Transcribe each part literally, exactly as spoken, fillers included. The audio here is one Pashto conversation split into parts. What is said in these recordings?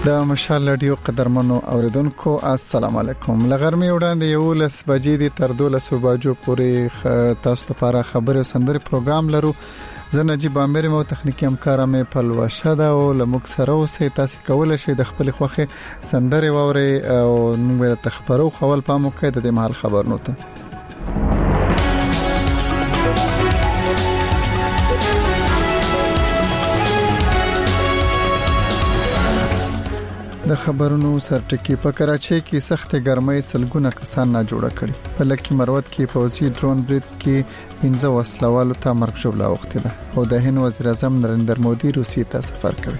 د مشال رادیو قدرمنو اوریدونکو السلام علیکم. لغرمه وړاندې یو لس بجې د تر دولس بجو پورې تاسو لپاره خبري او سندري پروګرام لرو. زه نجيب عامر مو تخنیکی همکار مې پلوشه ده او لمک سره اوسې تاسو کولای شئ د خپل خوخه سندري ووري او موږ د تخبرو خپل پامو کې د محل خبرونو ته د خبرونو سرټکی په کراچۍ کې سخت ګرمۍ سلګونه کسان نه جوړه کړي. په لکه مروت کې پوځي ډرون برید کې پنځه وسلوالو ته مرګ ژوبله وخت ده او د هند وزیر اعظم نریندر مودي روسیې ته سفر کوي.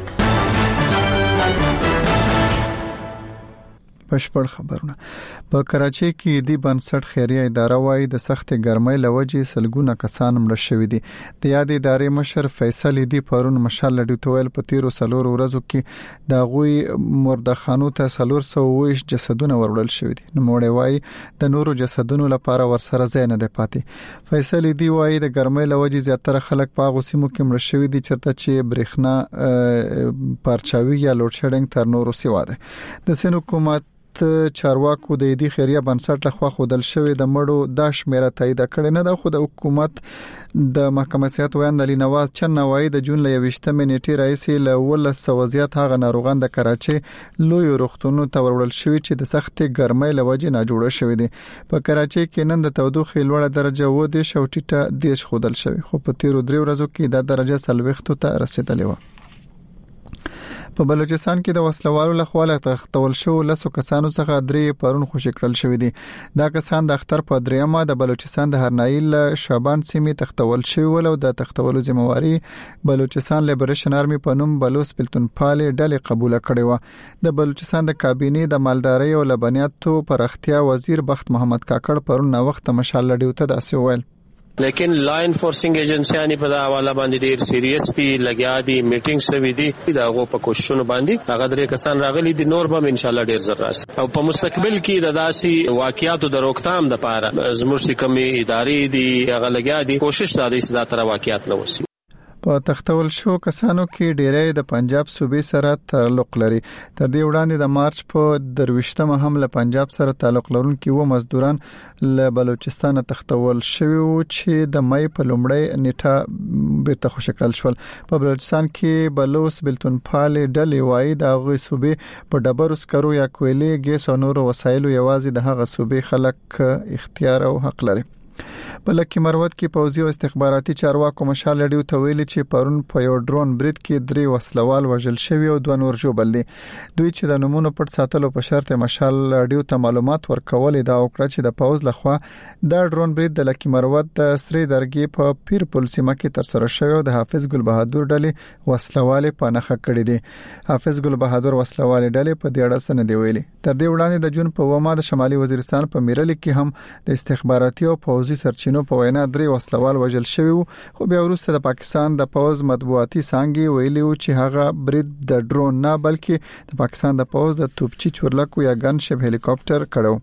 بشپړ خبرونه په کراچۍ کې د بنسټ خیریه اداره وايي د سخت ګرمۍ لوجې سلګونه کسان مړ شوي دي. د یاد ادارې مشر فیصل دی پرون مشال لډو تویل په تیرو سلور ورځو کې د غوي مردخانو ته سلور سو ویش جسدونه ورول شوي دي. نو موړی وايي د نورو جسدونو لپاره ورسره ځای نه دی پاتې. فیصل دی وايي د ګرمۍ لوجې زیاتره خلک په غوسیمو کې مړ شوي دي چرته چې برېښنا پارچاوي یا لوډ شیډینګ تر نورو سیوا ده. د سین حکومت چارواکو د دې خیریه بنسټ لخوا خودل شوی د مړو د شمیره تایید کړي نه ده. خو د حکومت د محکمه سیاست ویاند علي نواز چنوي د جون ل یوشتمه نیټه رئیس له ولس وضعیت هغه ناروغان د کراچۍ لوی روغتونونو ته ورول شوی چې د سخت ګرمۍ لوجې نه جوړه شوی دي. په کراچۍ کې نن د تودوخې لوړه درجه و د شوټیټه دیش خودل شوی خو په تیرو درې ورځو کې د درجه سلويختو ته رسیدلې و. په بلوچستان کې د وسلوالو لخوا تختول شو لسو کسانو څخه درې پرون خوشی کړل شوې دي. دا کسان د اختر په دریمه د بلوچستان د هرنایل شابان سیمې تختول شوی ولو د تختولو ذمہواری بلوچستان لیبریشن آرمی په نوم بلوچ پلتونخوا ډلې قبول کړې و. د بلوچستان د کابینې د مالدارۍ او لبنیاتو پرختیا وزیر بخت محمد کاکړ پرون وخت مشال لډیو ته داسې ویل لیکن لا انفورسینګ ایجنسیانی په دا حواله باندې ډیر سیریس دي لګیا دي میټینګ شوی دي دا غو په کوششونو باندې هغه درې کسان راغلي دي نور به ان شاء الله ډیر زر راشي او په مستقبل کې د داسي واقعیاتو د روکثام لپاره زموږ کمی ادارې دي هغه لګیا دي کوشش دا دي چې دا تر واقعیات نه وسی. په تختول شو کسانو کې ډیری د پنجاب صوبې سره تعلق لري. تر دې وړاندې د مارچ په درويشتمه هم له پنجاب سره تعلق لرونکي و مزدوران له بلوچستان تختول شوی و چې د مې په لومړۍ نیټه بیرته خوشکل شول. په بلوچستان کې بلوچ پلتونخوا ډلې وایي د غوي صوبې په ډبرو سکرو یا کویلې ګیس او نورو وسایلو یوازې د هغه صوبې خلک اختیار او حق لري. په لکه مروت کې پوځي او استخباراتي چارواکو مشال لډیو ته ویلي چې پرون په یو ډرون برید کې درې وسلوال وژل شوی او دوه نور ژوبل دي. دوی چې د نمونه پټ ساتلو په شرط مشال لډیو ته معلومات ورکول دا وکړه چې د پوز لخوا د ډرون برید د لکه مروت د سری درګي په پیر پل سیمه کې تر سره شوی د حافظ ګل بهادر ډلې وسلوال په نخښه کړی دي. حافظ ګل بهادر وسلوال ډلې په دې اړه سن دی ویلي. تر دې وړاندې د جون په ومه د شمالي وزیرستان په میرل کې هم د استخباراتي او پوځي سرچینو په وینا درې وسلوال وژل شوی وو. خو بیا وروسته د پاکستان د پوز مطبوعاتي څنګه ویلي و چې هغه برید د ډرون نه بلکې د پاکستان د پوز د توپچی چورلکو یا ګن شپ هلیکاپټر کړو.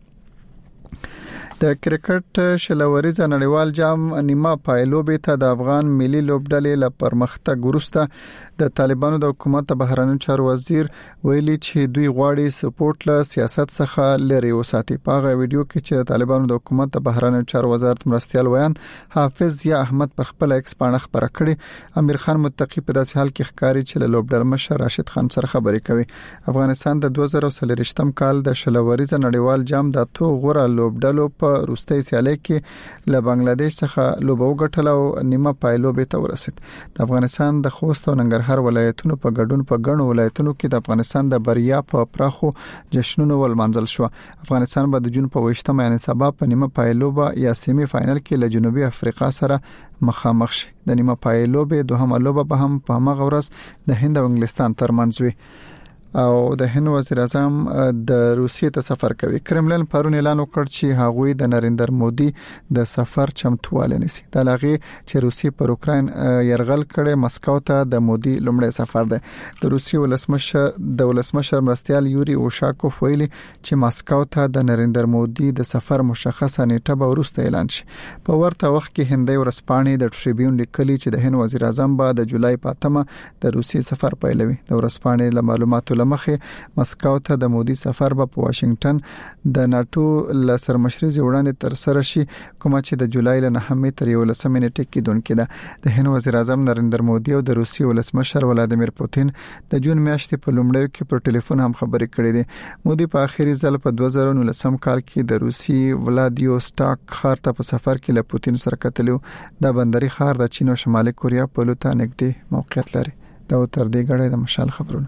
د کرکټ شلوریز نړیوال جام نیمه پایلوبې ته د افغان ملي لوبډلې ل پرمختګ ورسته د طالبانو د حکومت بهرنیو چارو وزیر ویلي چې دوی غواړي سپورټ له سیاست څخه لري وساتي. په هغه ویډیو کې چې طالبانو د حکومت بهرنیو چارو وزارت مرستيال ویان حافظ یا احمد پر خپل ایکس باندې خبره کړې. امیر خان متقی په داسې حال کې ښکاری چې له لوبډل مشر راشد خان سره خبرې کوي. افغانستان د دوه زره څلورم کال د شلوریز نړیوال جام د تو غوړه لوبډلو په روستۍ سیالي کې له بنگلاديش څخه لوبو غټل او نیمه پایلوبې ته ورسید. د افغانستان د خوست او ننګرهار ولایتونو په ګډون په ګڼو ولایتونو کې د افغانستان د بریا په پراخو جشنونو ولمنځل شو. افغانستان به د جون په وشتمه یعنی سبا په نیمه پایلوبه یا سیمی فائنل کې له جنوبي افریقا سره مخامخ شي. د نیمه پایلوبه دوهمه لوبه به هم په هغه ورځ د هند او انګلستان ترمنځ وي. او د هند وزیر اعظم د روسیې ته سفر کوي. کرملین پرون اعلان وکړ چې هغوی د نریندر مودي د سفر چمتواله نسی. د لغې چې روسیې پر اوکراین يرغل کړي مسکو ته د مودي لومړی سفر ده. د روسیې ولسمشر د ولسمشر مرستيال یوري اوشاکوف ویلي چې مسکو ته د نریندر مودي د سفر مشخصه نیټه به وروسته اعلان شي. په ورته وخت کې هندي ورسپانې د ټریبیون لیکلي چې د هند وزیر اعظم به د جولای په اتمه د روسیې سفر پیلوي. د ورسپانې له معلوماتو لمخې مسکو ته د مودي سفر په واشنگټن د ناتو ل سرمشري وړاندې تر سره شي کوم چې د جولای ل نهمې تر یولسمې نیټې کې دونکې ده. د هند وزیر اعظم نریندر مودي او د روسي ولسمشر ولادیمیر پوتین د جون میاشتې په لومړیو کې پر ټلیفون هم خبرې کړې دي. مودي په اخیری ځل په دوه زره نولسم کال کې د روسي ولادیوستاک ښار ته په سفر کې له پوتین سره کتلو. د بندري ښار د چین او شمالي کوریا په لور نږدې موقعیت لري. دا تر دې غړې د مشال خبرونه.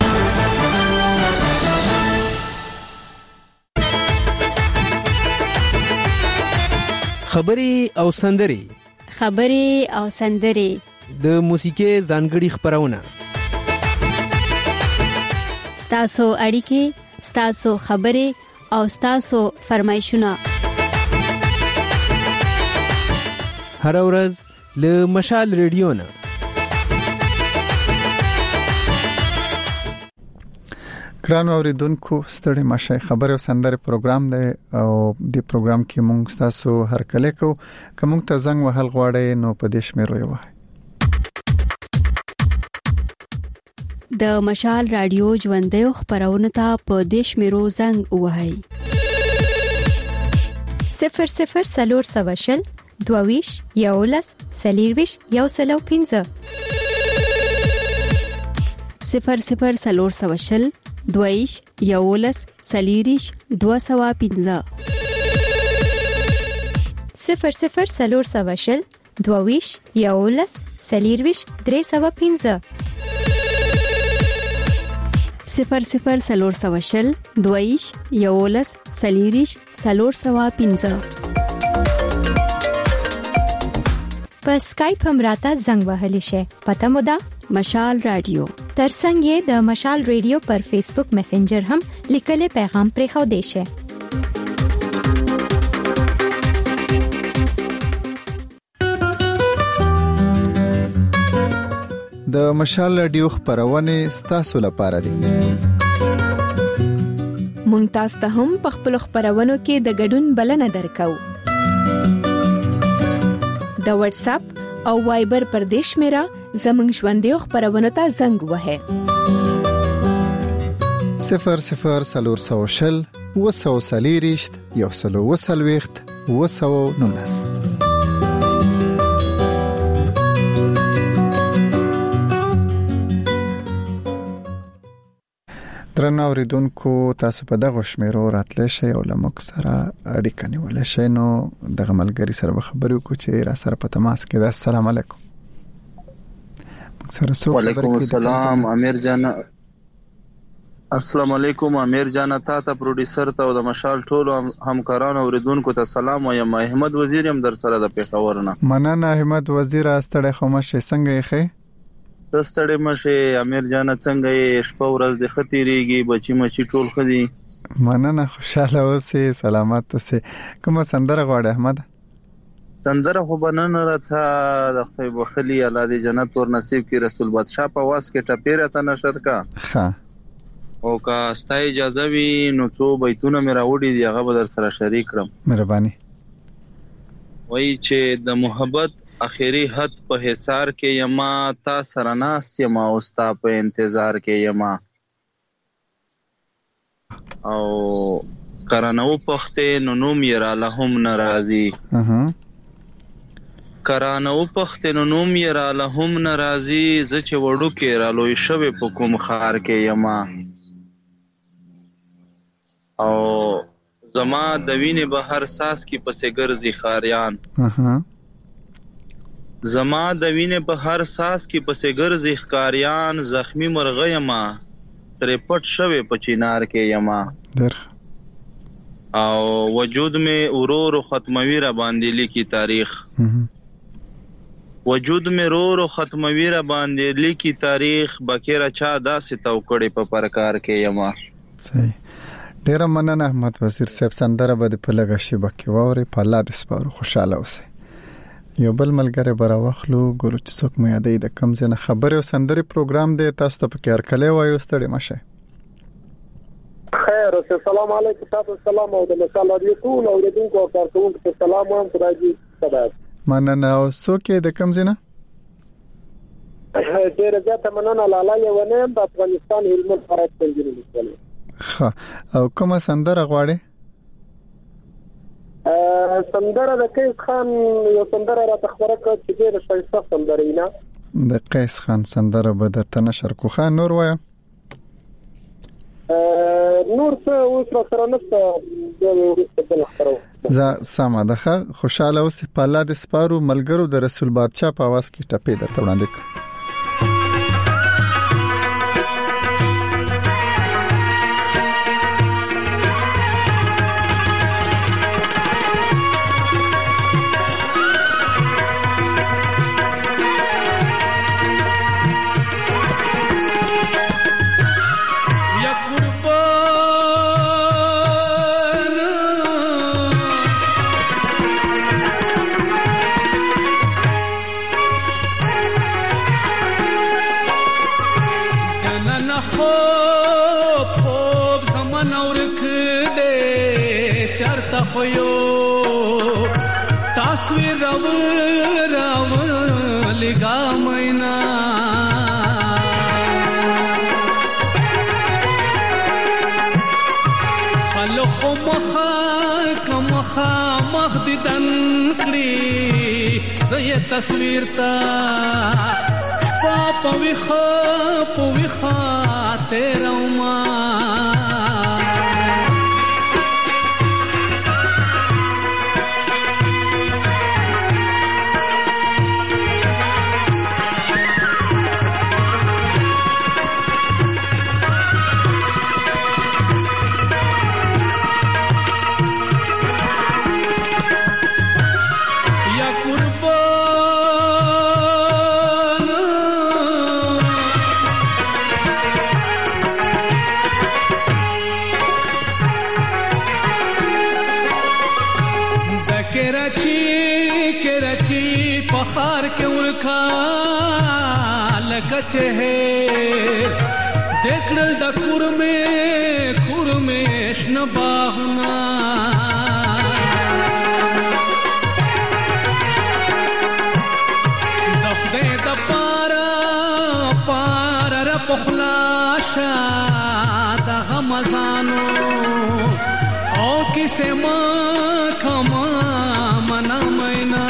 خبري او سندري خبري او سندري د موسیقي ځانګړي خبرونه ستاسو اړیکې ستاسو خبري او ستاسو فرمایشونه هر ورځ له مشال ریډیو نه. ګران اوریدونکو ستړي مشه خبر او سندره پروګرام دی او د پروګرام کې مونږ تاسو هر کله کو کوم ته زنګ وهل غواړي نو په دې شمیرو یو وای. د مشال رادیو ژوندې خبرونه ته په دې شمیرو زنګ وهاي صفر صفر سلور سواشل دوویش یولس سلیرویش یو سلو پینځه صفر صفر سلور سواشل دویش یولس سلیریش دو سوا پینځه صفر صفر سلور سواشل دویش یولس سلیرویش درې سوا پینځه صفر صفر سلور سواشل دویش یولس سلیریش سلور سوا پینځه په اسکایپ هم راته زنګ وهلی شي. پته مو ده مشال رادیو ترڅنګ یې د مشال ریډیو پر فیسبوک میسنجر هم لیکلي پیغام پرې خو دی شي. د مشال رادیو خبرونه ستاسو لپاره دي. مونږ تاسو ته هم په خپل خبرونو کې د ګډون بلنه درکو. د واتس اپ او وایبر پر دیش میرا زمنګ ژوندې خبرونه ته زنګ وهه صفر صفر سلور سوشل وسو سلیریشت یو سلو وسلويخت وسو نونس. درنو اوریدونکو تاسو په دغه شمیرو راتلی شئ او له موږ سره اړیکه نیولی شئ. نو دغه ملګري سره به خبرې وکړو چې را سره په تماس کې ده. السلام علیکم. وعلیکم السلام امیر جان. السلام علیکم امیر جان. تا ته پروډوسر ته او د مشال ټولو همکارانو اوریدونکو ته سلام وایم. احمد وزیر هم در سره د پیښور نه. مننه احمد وزیر. استړی خو مشه څنګه یې خې؟ تستړی مشه امیر جان څنګه یې؟ شپه ورځ د خطرېږي بچی مچی ټول خدي. مننه خوشاله اوسې سلامت اوسې. کوم سندره غواړې احمد؟ سندره خو بنن راته د خدای بخلی الله دې جنت ور نصیب کړي. رسول بادشاہ په واس کې ټپیره ته نشر کا ها او کا ستا اجازه وي نو څو بیتونه مې راوړي دی هغه به در سره شریک کړم. مهرباني. وای چې د محبت اخیری حد په حصار کې یما تا سره ناست یما او ستا په انتظار کې یما او کرانو پخته نو نوم یې را لهم ناراضي. اها کرانو پخته نو نوم یې را لهم ناراضي. ز چې وړو کې را لوي شوه په کوم خار کې یما او زما د وینې بهر ساس کې پسې ګرځي خاریان. اها زما د وینې په هر ساس کې پسې ګرځي ښکاریان. زخمی مرغه یما ترې پټ شوی په چینار کې یما در او وجود مې ورور ختموي را باندې لیکي تاریخ. وجود مې ورور ختموي را باندې لیکي تاریخ. بکیره چا داسې توکړې په پرکار کې یما. صحیح. ډیر مننه احمد وزیر صاحب. سندره به په لګه شي بکې ووري په الله د سپارو خوشاله اوسئ. یو بل ملګری برا واخلو ګورو چې څوک مې یادې د کم ځنه خبره او سندري پروګرام دی. تاسو ته په کار کله وایو ستړي مشه. خیر السلام علیکم. تاسو سلام او د مشال رادیو ټول اوریدونکو او کارکونکو ته سلام وایم. خدای دې سبا مننه. او څوک د کم ځنه؟ ډېر زیاته مننه لاله یو نه د افغانستان هلمند فرات څنګه لیکل ښه او کومه سندره غواړي ا سندره د قیس خان یو سندره را تخبره کړ چې ډېر ښایسته سندره نه د قیس خان سندره به درته نشر کو خان نور وایي نور څه اوس سره نشته د ورستل خبرو ز سما دغه خوشاله اوس په الله د سپارو ملګرو د رسول بادشاہ په आवाज کې ټپې د توړاندې تصویر راو راو لگا مینا خلق مخا کمخا مخددن کړي زې تصویر تا پاپ وخا پوخا تیرا ما لکچه ہے دیکھل دا کور میں کور میں شنباہنا دفدے دا پارا پارا را پخلاشا دا غمزانو او کسے ماں کھما منا مینا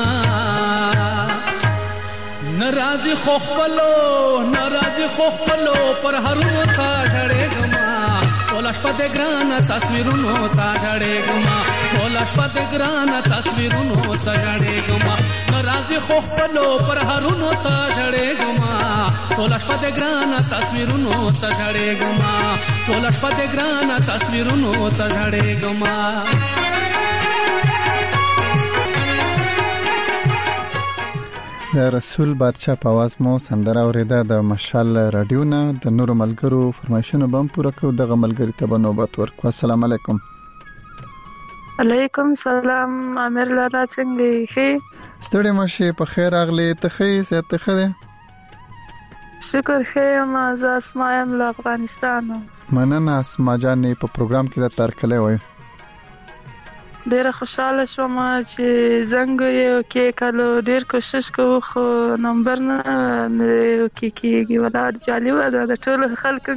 ناراضی خوخپلو ناراضی خوخپلو پر هرونو تا ډړې ګما ټولش په دې ګران تصویرونو تا ډړې ګما ټولش په دې ګران تصویرونو تا ډړې ګما ناراضی خوخپلو پر هرونو تا ډړې ګما ټولش په دې ګران تصویرونو تا ډړې ګما ټولش په دې ګران تصویرونو تا ډړې ګما د رسول بادشاہ په आवाज مو سندره اوریده د مشال رادیو نه د نور ملګرو فرمایشونه بم پوره کو دغه ملګری ته بنوبت ورکو. السلام علیکم. علیکم سلام. امیر لالا څنګه یې؟ ستړي مشه په خیر اغلی ته خې ست خره شکر خیر ما ز اسماء له افغانستان. مننه اسماء جان په پروګرام کې د ترکلې وای. ډیره خوشاله شوم چې زنګ یو کې کلو ډیر کوشش کوو خو نمبر نه مې کې کېږي ولادت جالي و دا ټول خلک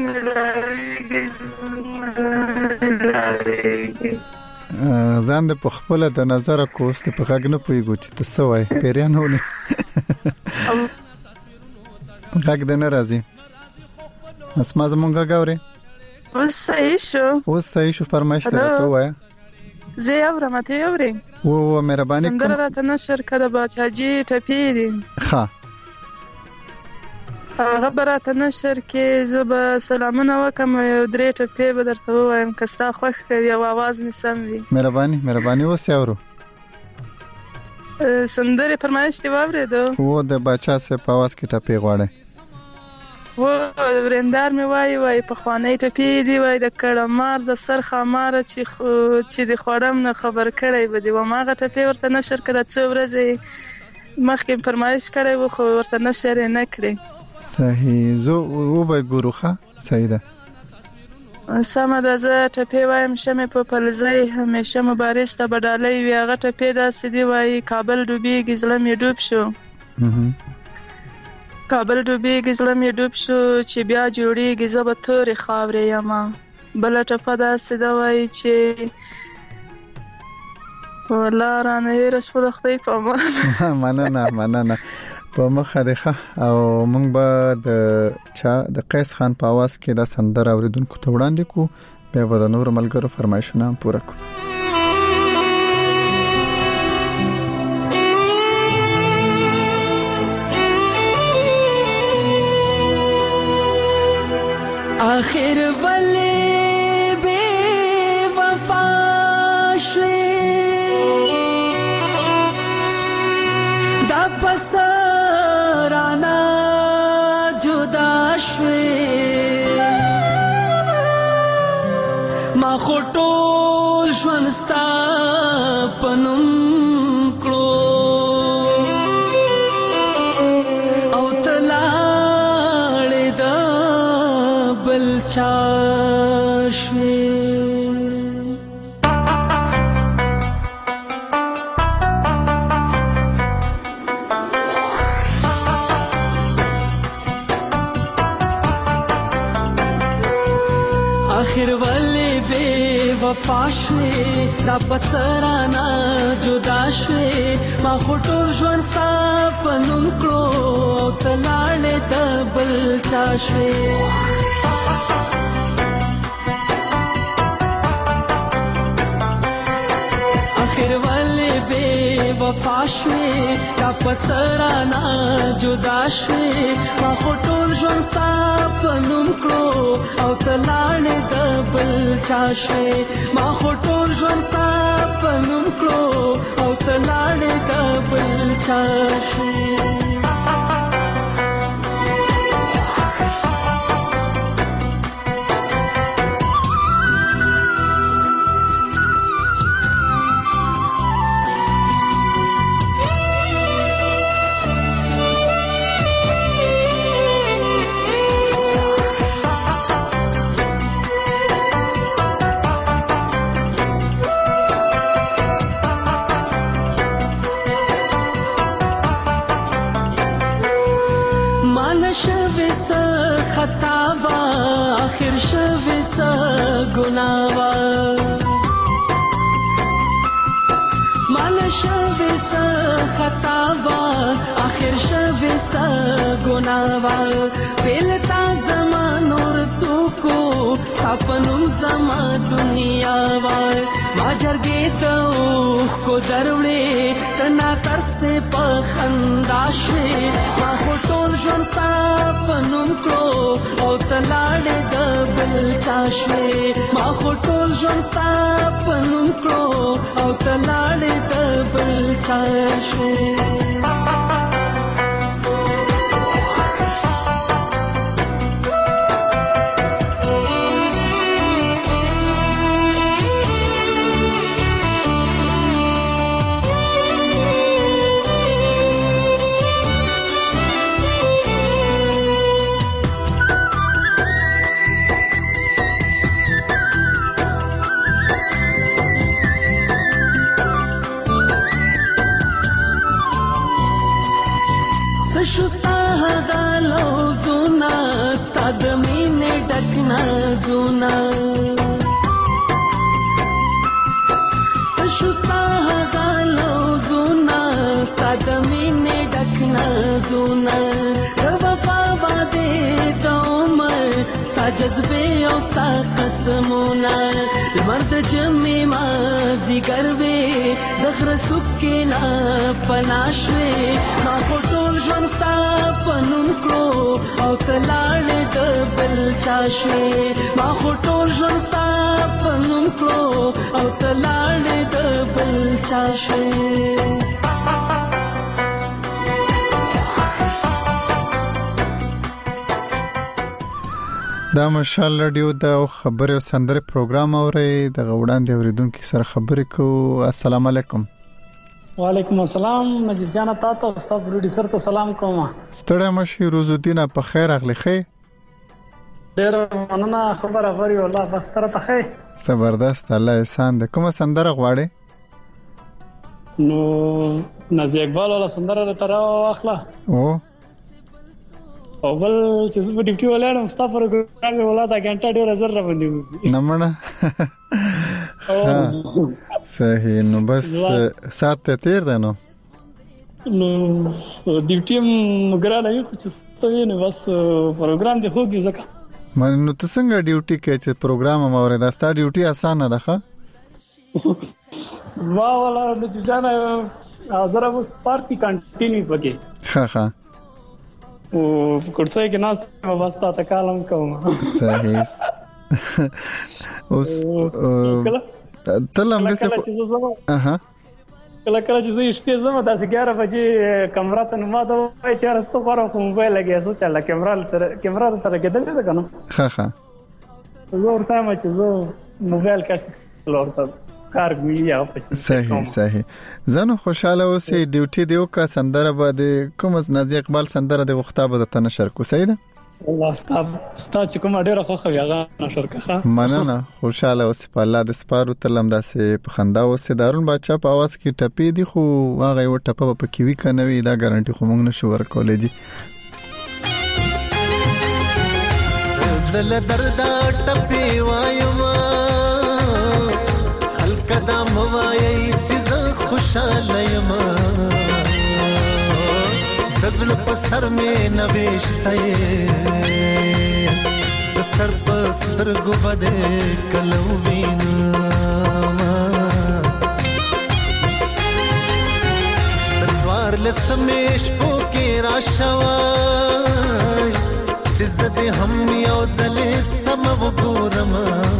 ځان د خپل د نظر کوست په غږ نه پويګو چې تاسو وای پیران ونه غږ د ناراضي اسما زمونږه غاوري اوس صحیح شو اوس صحیح شو فرمایش ته وای زه اورم ته اوري و و مهرباني کوم څنګه راته نشر کړه بچاجي ټپی دي ښه هغه براته نشر کې زب سلامونه وکم یو درې ټپی به درته وایم کستا خوښ کوي او आवाज می سم وي. مهرباني مهرباني وسیاورو سندره فرمایش دی واورېدو و د بچا سه په आवाज کې ټپی غواړي و ورندار می وای وای په خوانې ټپی دی وای د کړمار د سر خمار چې چې د خورم نه خبر کړی به دی و ماغه ټپی ورته نشر کړه څو ورځې مخکې فرمایش کړی و خو ورته نشر نه کړی. صحیح زو و به ګروخه سیده سمه ده زه ټپی وایم شمه په پلځای همیشه مبارز ته بدالې وی هغه ټپی دا سدي وای کابل ډوبېږي ځلم یې ډوب شو کابل ډوبېږي زړه مې ډوب شو چې بیا جوړېږي زه به تورې خاورې یمه. بله ټپه داسې ده وایي چې والله رانه هېره شوله خدای په امان. مننه مننه په مخه دی ښه. او موږ به د چا د قیس خان په اواز کې دا سندره اوریدونکو ته وړاندې کو، بیا به د نور ملګرو فرمایشونه هم پوره کو. آخر ولی بے وفا شوی دا پسرانا جدا شوی ما خطول شونستا پنم کلو او تلاړ دا بل چاشوی. آخر ولی بے وفا شوی دا پسرانا جدا شوی ما خطور ژوند ستا پنوم کړو او تلاړې د بل چا شوی. آخر ولی بے وفا شوی دا پسرانا جدا شوی ما خطور ژوند ستا پنوم کړو او تلاړې د بل چا شوی. ما خطور ژوند ستا پنوم کړو او تلاړې د بل چا شوی. خطاوا آخر شوی سا گناوا مال شوی سا خطاوا آخر شوی سا گناوا پیلتا زمان اور سوکو سپنم زما دنیا وار ما جرګې ته کو ضروري تنا تر سے پخندا شوي ما ټول ژوند ستا پنوم کړو او تلاړې د بل چا شوي ما ټول ژوند ستا پنوم کړو او تلاړې د بل چا شوي. شستا هدالو زونا ستاد مینه ډکنا زونا شستا هدالو زونا ستاد مینه ډکنا زونا وفا باندې ته عمر ستا جذبه او ستا قسمونه مرد جمع ما زیګر وې د خر سوک کې نه پناشوي ما ټول ژوند ستا پنوم کړو او تلاړې د بل چا شوي ما ټول ژوند ستا پنوم کړو او تلاړې د بل چا شوي. دا مشال رادیو دا خبر او سندره پروګرام اوري د غوډاندې اوریدونکو سره خبرې کو. السلام علیکم. وعلیکم السلام. نجیب جان تاسو او استاد پروډوسر ته سلام کوم. ستړی مشي روز الدین په خیر اغلی خې. ډیر مننه خبر اوري والله بس تر ته خې. زبردست الله احسان ده. کومه سندره غواړي؟ نو نازي اقبال ولا سندره تر واخله. او او بل چې زه په ډیوټي ولاړم ستا پروګرام مې ولاده غنټه ډېره زر را باندې وځي نمنه صحیح نو بس سات ته تیر ده نو نو ډیوټي مګرانه یو چې ستوي نه بس پروګرام دې خوږي ځکه من نو ته څنګه ډیوټي کې چې پروګرام مورې دا ستا ډیوټي اسانه ده ښه زما ولا د جانا زرا وس پارټي کنټینیو پکې ها ها او کورسای کې ناس واسطه تکالم کوم صحیح اوس تلم دې څه اها کله کله چې زه شپې زما تاسو ګیاره بجې کیمرا ته ما ته وای چې راستو غواړم خو موبایل لګیا سو چل کیمرا سره کیمرا سره کېدل نه کنه ها ها زه ورته ما چې زه موبایل کاس لورته کار کوي یا پښې صحیح صحیح زنه خوشاله اوسې ډیوټي دیو کا سندره باندې کوم نازي اقبال سندره د وخته به ته نشر کو سید الله ستاب ستا چې کوم ډیره خوخه یغه نشر کخه مننه خوشاله اوسې په الله د سپارو تلم داسې په خندا اوسې دارون بچا په आवाज کې ټپې دی خو واغې و ټپه په کې وی کنه وی دا ګارانټي خو موږ نشو ورکولې دي زړه درد ټپې وایم خلک دا موایي چې زه خوشاله یم دزل په سر مې نوښته د سر په سترګو باندې کلو وینم دزوار لسمې شپو کې راشوي چې زه هم یو ځلې سم وګورم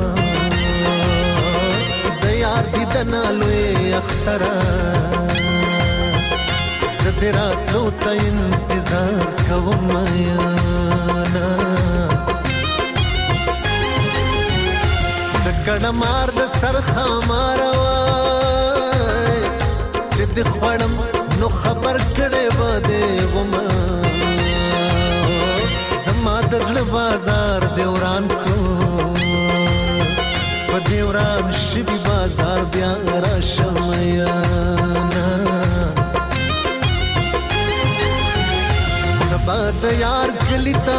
د یار دیدن لوی اختره زدرا څو ته انتظار کوم یانا د کړه مار د سر خمار وای چې د خړم نو خبر کړي بده وما زما د زړه بازار دیوران کو په دیوران شي بازار بیا را شمیانا د یار کلی تا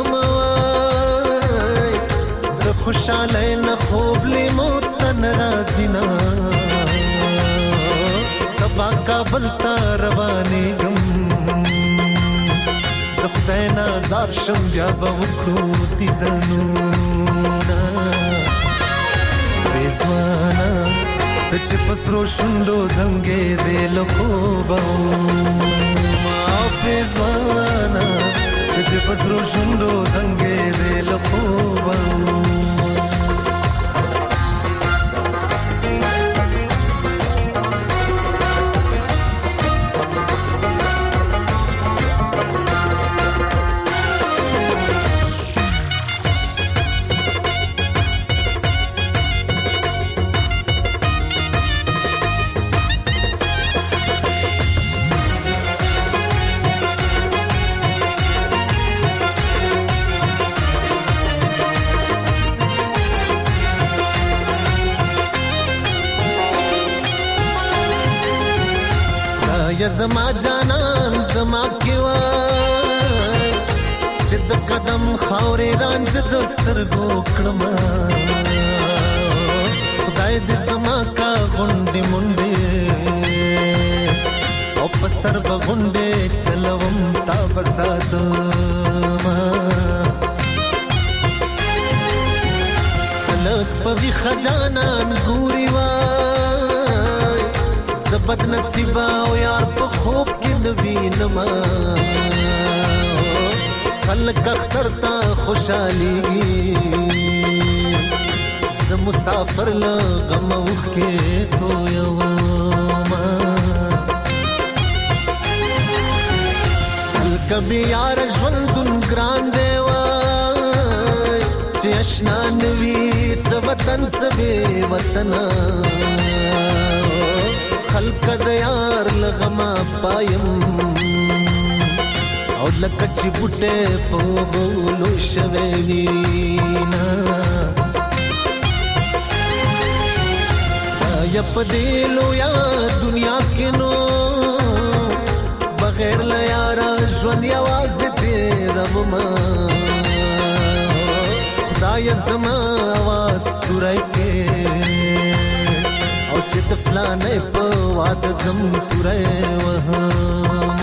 زموای د خوشاله نه خوب لیمو تن رازینا سبا کابل تا روانې گم د خدای نازار شم بیا به وکړو دیدنو بیزوانا ته چې پسرو شوندو زنګې دې له خوبه بیزوانا چې پسرو شوندو زنګې دې له خوبه یا زما جانان زما کیوا چې د قدم خاورې رانج د سترګو کړم خدای دې زما کا غونډې مونډې او په سر بغونډې چلوم تا بساتما خلق په وی خجانان ګوري وا بد نصیبا او یار په خوب کې نوینم خلک اختر تا خوشالي زه مسافر لا غم وخ کې تو یو ما کبي یار ژوندون ګران دی وای چې آشنا نوي څه وطن څه بي وطن خلق د یار لغما پایم او لکه چې بوټه په بولو شوي وینا یا په دې لو یا دنیا کې نو بغیر له یاره ژوند یوازې تېرومه خدای زما اواز توری کې او چې د فلانې په واده ځم توری وهم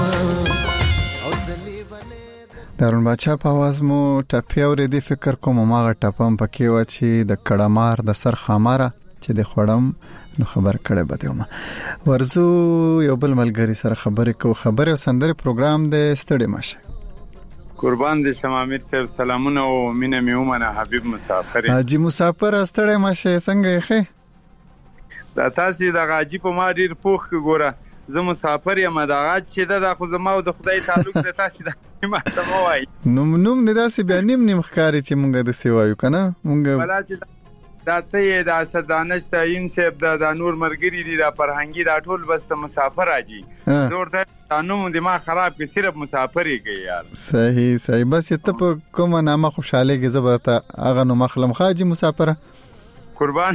دارون بچا په आवाज مو ټپي اورېدي فکر کوم ماغه ټپم پکې و چې د کډمار د سر خاماره چې د خړم نو خبر کړه بده ما ورزو یو بل ملګری سره خبرې کو خبره او سندره پروګرام د ستړي ماشه قربان دي شمامیر صاحب سلامونه او مینه میومنه حبیب مسافر حاجی مسافر ستړي ماشه څنګه یې دا تاسو د غاجی په ما ډیر پوخ ګوره زه مسافر یم دا غاج چې دا خو زما او د خدای تعلق د تاسو د ما ته وای نو نوم نه داسې بیا نیم نیم ښکاری چې مونږ د سیوایو کنه مونږ ولا چې دا ته د اسدانش تعین صاحب د نور مرګری دي د فرهنګي دا ټول بس مسافر راځي ورته نوم د ما خراب کې صرف مسافرې کوي یار صحیح صحیح بس ته په کومه نامه خوشاله کې زبرته اغه نو مخلم خاجي مسافره قربان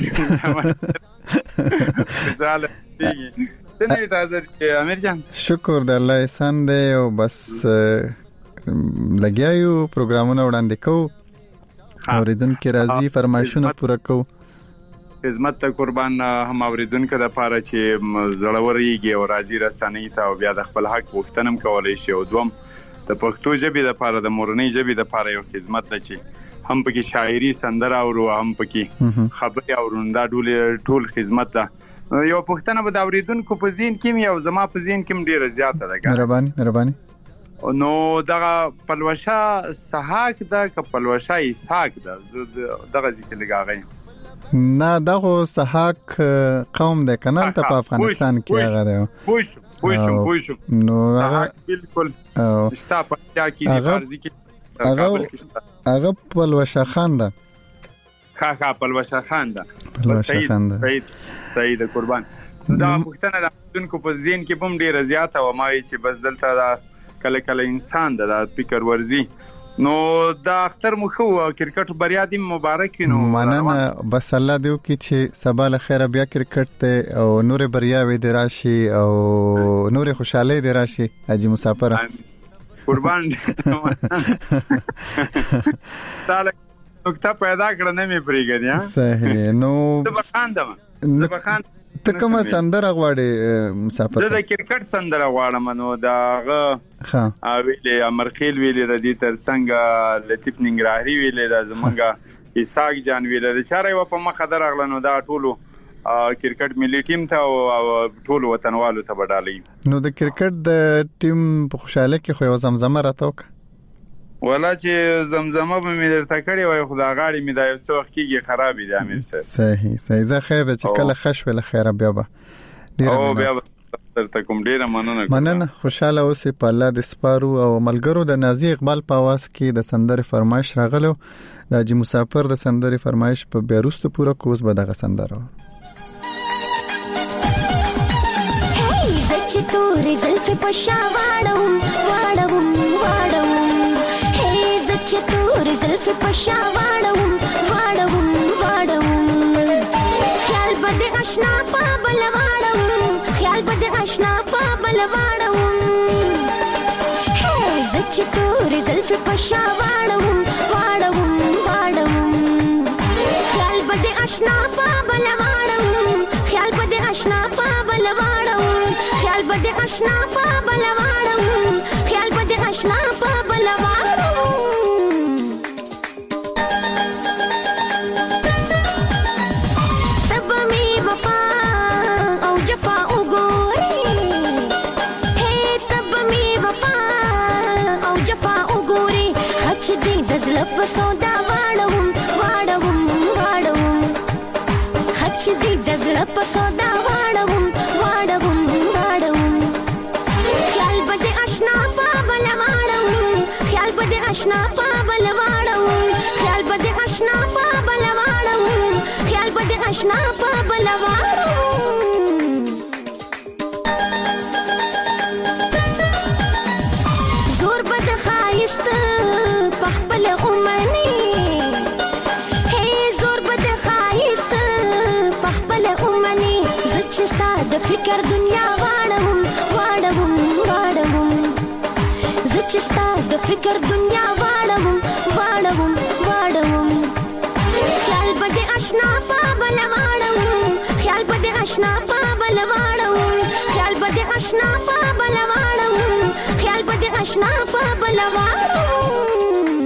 زاله څنګه تاسو امیر جان شکر د الله احسان دی او بس لګیاو پروګرامونه وړاندې کوو اوریدونکو راځي فرمایشونه پوره کوو خدمت ته قربان هم اوریدونکو د پاره چې زړوريږي او راځي رسنۍ ته او بیا د خپل حق وختنم کولای شي او دوم د پښتو ژبې د پاره د مورنۍ ژبې د پاره یو خدمت ده چې هم پکې شاعري سندره او هم پکې خبري او روندا ټول خدمت ده یو پښتنه به د اوریدونکو په ذهن کې یو زما په ذهن کې ډیره زیاته ده مهرباني مهرباني نو دا پلوشا سحاق دا ک پلوشا اسحاق دا دغه ذکر لګاغی نه دغه سحاق قوم د کنه ته په افغانستان کې هغه دی پوښ پوښ پوښ نو هغه بالکل شتا په کې فرض کې هغه هغه پلوشا خان ده خا خا پلوشا خان ده پلوشا خان ده سید قربان دا پښتنه د دونکو په ذهن کې بم ډیره زیاته و ما چې بس دلته دا کله کله انسان د فکر ورزي نو دا اختر مو خو کرکټ بریا دې مبارک نو مننه بس الله دې وکړي چې سبا له خیره بیا کرکټ ته او نور بریا وې د راشي او نور خوشاله دې راشي حاجی مسافر قربان تعالی نقطه پیدا کړنه مې پریګنیا صحیح نو زبخاندم زبخاند ته کومه سندره غواړې مسافر زه د کرکټ سندره غواړم نو داغه ها ویلې امرخیل ویلې د دې ترڅنګ لطیف ننګرهاري ویلې د زمونږه اسحاق جان ویلې د چارې و په مخه درغله نو دا ټولو کرکټ ملي ټیم ته او ټولو وطنوالو ته بدالي نو د کرکټ د ټیم په خوشاله کې خو یو زمزمه راتوک ولا چې زمزمه به مې درته کړې وای خدا غاړي مې دا یو څو وخت کېږي خراب دي امیر صاحب صحیح صحیح زه خیر چې کله خش ولا خیر بیا به ډیر او بیا درته کوم ډیر مننه مننه خوشاله اوسې په الله د سپارو او ملګرو د نازي اقبال په आवाज کې د سندره فرمایش راغلو د حاجی مسافر د سندره فرمایش په بیروست پورا کوز به دغه سندره هی زچ تور زلف پشا واړم واړم واړم چې تور زلف پشا واړم واړم واړم خیال بد آشنا په بل واړم خیال بد آشنا په بل واړم هي زچ تور زلف پشا واړم واړم واړم خیال بد آشنا په بل واړم خیال بد آشنا په بل واړم خیال بد آشنا په بل واړم خیال بد آشنا په بل واړم زلپ سودا واړم واړم واړم خچ دې زلپ سودا واړم واړم واړم خیال بد آشنا په بل واړم خیال بد آشنا په بل واړم خیال بد آشنا په بل واړم خیال بد آشنا په بل واړم زور بد خایست پخپل اومنی هي زور بد خایست پخپل اومنی زچ ستا د فکر دنیا واړم واړم واړم چې ستا د فکر دنیا واړوم واړوم واړوم خیال به دې آشنا په بل واړوم خیال به دې آشنا په بل واړوم خیال به دې آشنا په بل واړوم خیال به دې آشنا په بل واړوم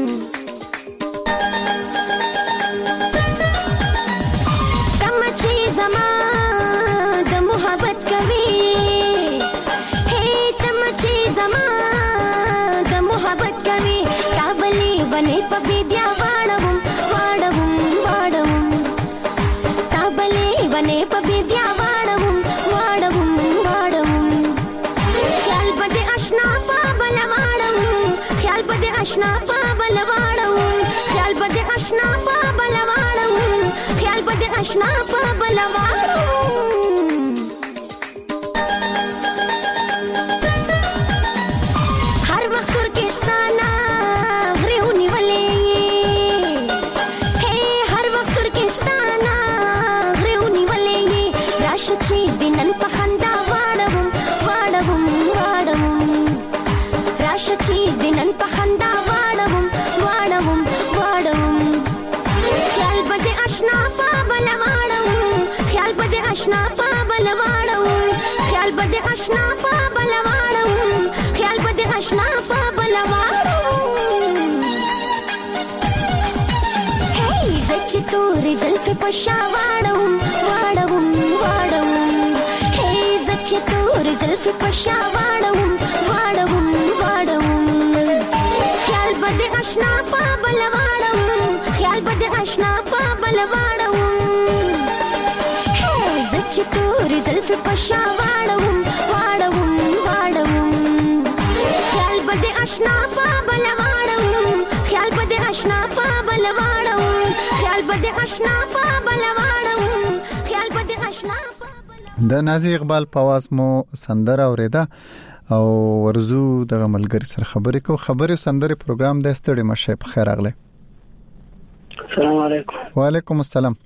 کم چې زما د محبت کوي هي تم چې زما د محبت کوي کابلی بنې په بيدیا واړوم واړوم واړوم کابلی بنې په بيدیا واړوم واړوم واړوم خیال به دې آشنا په بل واړوم خیال به دې آشنا په بل واړوم خیال به دې آشنا په بل واړوم خیال به دې آشنا په بل واړوم هر وخت ترکستانا غریونی ولې هي هر وخت ترکستانا غریونی ولې راشه چې دنن په خندا واړوم واړوم واړوم راشه چې دنن په خندا واړوم واړوم واړوم خیال به دې آشنا په بل واړوم خیال به دې آشنا په بل واړوم خیال به دې آشنا په بل واړوم خیال به دې آشنا په بل واړوم هي زچ تورې زلفې په شا واړوم واړوم واړوم هي زچ تورې زلفې په شا واړوم واړوم واړوم خیال به دې آشنا په بل واړوم خیال به دې آشنا په بل واړوم هي زچ تورې زلفې په شا واړوم واړوم واړوم خیال به دې آشنا په بل واړوم خیال به دې آشنا په بل واړوم خیال به دې آشنا په بل واړوم خیال به دې آشنا د نازي اقبال په आवाज مو سندره اوریدا او ورزو د ملګری سره خبرې کو خبرې سندره پروګرام د ستړي مشه په خیر اغله السلام علیکم وعلیکم السلام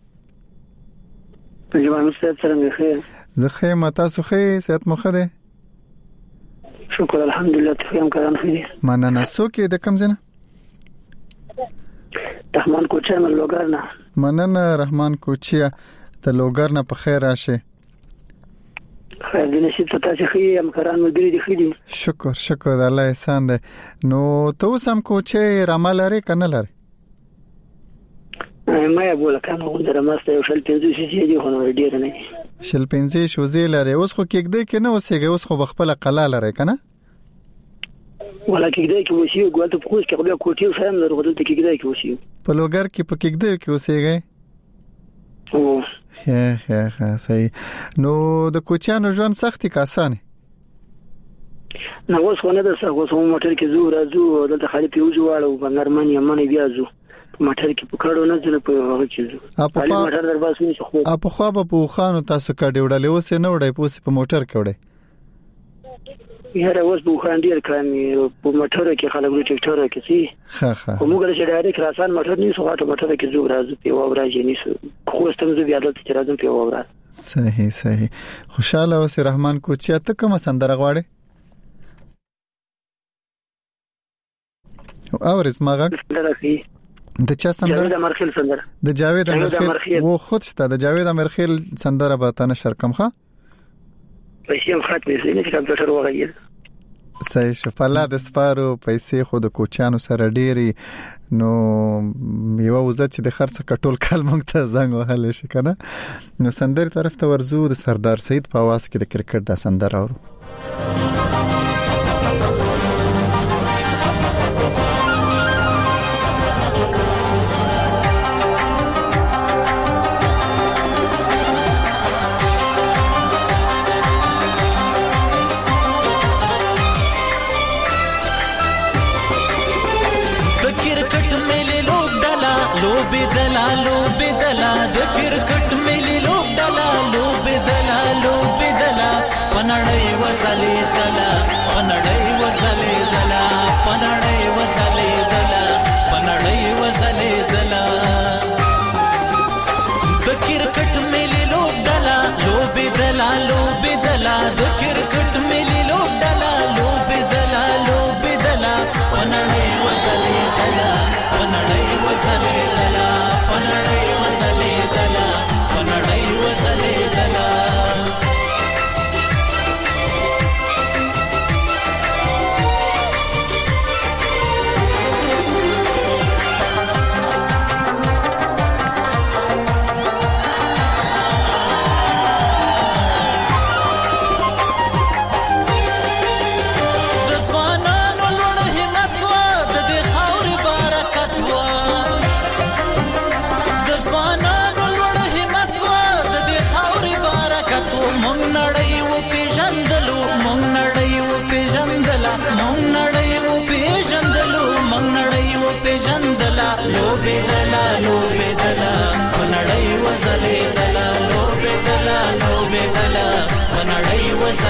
جوان استاد سره مخه زه خې متا سخه صحت مخه ده شکر الحمدلله تفهم کړم خیر مننه سوکې د کم زنه رحمان کوچا من لوګرنا مننه رحمان کوچیا ته لوګرنا په خیر راشه خیر دې نشي ته تاسو خې ام کران ملګری دي خې شکر شکر الله احسان ده نو ته سم کوچه رامل لري کنه لري ما یې بوله کنه غوډه ماسته یو شل پنځه شي دی خو نو ډیر نه شل پنځه شو زیلره اوس خو کېږي کنه اوسېږي اوس خو بخپل قلا لري کنه ولا کېږي کې وشي ګولته په خوښ کې خو کوټي فهم نه ورغله ته کېږي کې وشي په لوګر کې په کېږي کې اوسېږي او ها ها ها صحیح نو د کوچانو ژوند سختي کاسانه نو اوس خو نه ده څه اوس هم موټر کې زو راځو دلته خالي پیوځو واړو بنرمن یمن بیا زو موټر کې پکړو نه ځنه په هغه کې زو خالي موټر در باسو نه خو په خو په خانو تاسو کډې وړلې اوس نه وړې پوس په موټر کې وړې یاره اوس په خان ډیر کړم په موټر کې خلک ورو ټریکټر کې سي ها ها موږ له ډایرکټ راسان موټر نه سو غاټه موټر کې زو راځو په و راځي نه سو خو ستم زو بیا دلته راځم په و راځ صحیح صحیح خوشاله اوس رحمان کوچیا ته کوم سندره غواړي او رسمغه د چا سندره جاوید امرخیل سندره د جاوید امرخیل و خود شته د جاوید امرخیل سندره به تنه شرکم ښه پیسې هم خاطر یې نه کمپیوټر وغیر صحیح شپاله د سپارو پیسې خود کوچانو سره ډيري نو یو وزت چې د خرڅ کټول کال مونږ ته زنګ وهل شي کنه نو سندره طرف ته ورزو د سردار سید په आवाज کې د کرکټ د سندره اورو کرکټ ملي لوب ډلا لوب دلا لوب دلا پنړې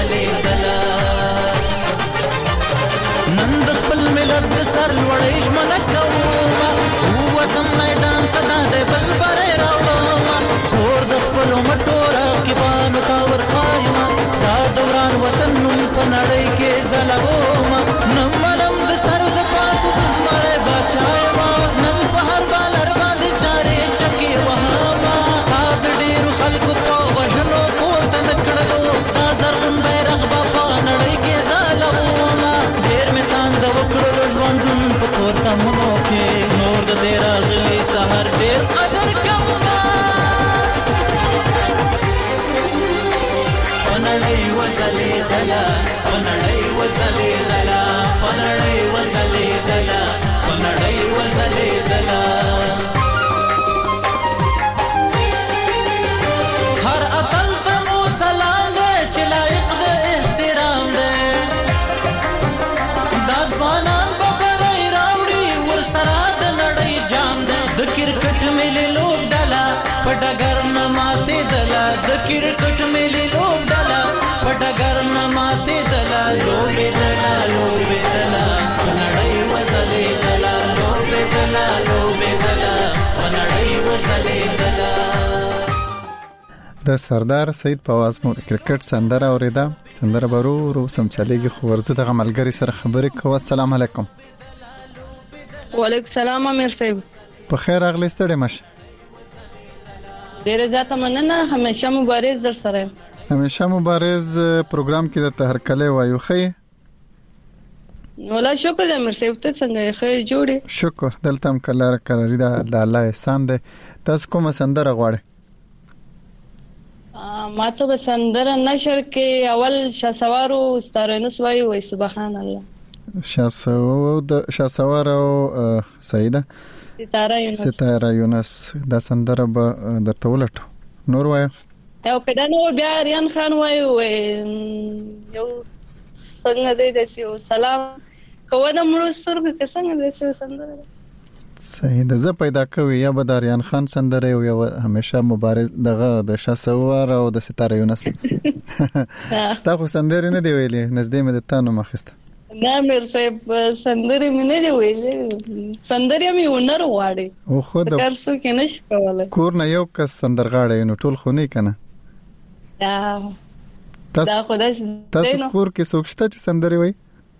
وزلیدلا نن د خپل ملت د سر لوړې ژمنه کومه ووتم میدان ته د بل بری راوړمه زور د خپلو مټو رقیبانو ته ورښایمه دا دوران وطن نوم په نړۍ کې ځلومه نه منم د سر د پاسه زمری باچا یمه نن په هر بالر باندې چارې چکې وهمه تا د ډېرو خلکو په وژنو پورته نه کړلو دا زرغون بیرغ به په نړۍ کې ځلومه ډېر مې تانده وکړلو ژوندون په تور تمونو کې نور د دې راغلي سهار ډېر قدر کومه په نړۍ وځلېدله په نړۍ وځلېدله په نړۍ وځلېدله په نړۍ وځلېدله هر اتل ته مو سلام دی چې لایق د احترام دی دا ځوانان به بری راوړي ورسره د نړۍ جام دی د کرکټ ملي لوبډله په ډګر نه ماتېدله د کرکټ ملي لوبډله په ډګر نه ماتېدله لوبېدله لوبېدله په نړۍ وځلېدله لوبېدله لوبېدله په نړۍ وځلېدله د سردار سید په आवाज مو کرکټ سندره اوریدا سندره برو رو سم چلےږي خو ورزه دغه ملګری سره خبرې کوه. السلام علیکم. وعلیکم السلام امیر صاحب. په خیر اغلی ستړي مشه. ډیره زیاته مننه. همیشه مبارز در سره. همیشه مبارز پروګرام کې د هر کله وایو خې. ولا شکر امیر صاحب ته څنګه خې جوړې. شکر دلته هم کله قراری دا د الله احسان ده. تاسو کومه سندره غواړئ؟ ما ته به سندره نشر کې اول شاسوارو ستارینوس وایي وای سبحان الله. شاسو د شاسوارو سیده ستاره یونس ستاره یونس دا سندره به درته ولټو. نور وایي یو کډه نو بیا ریان خان وایي یو څنګه دې دسیو سلام کوه د مړو سترګو کې څنګه دسیو سندره صحیح ده. زه پیدا کوي یا به داریان خان سندره او یا همیشه مبارز دغه د شاسوار او د ستاره یونس. تا خو سندره نه دی ویلې نږدې مې د تانو مخسته. نه میر صاحب سندره مې نه دی ویلې سندره مې ونر واړي او خو د کار څو کې نش کوله کور نه یو کس سندرغاړی نو ټول خو نه کنه. دا دا خدای تاسو کور کې څوک شته چې سندره وایي؟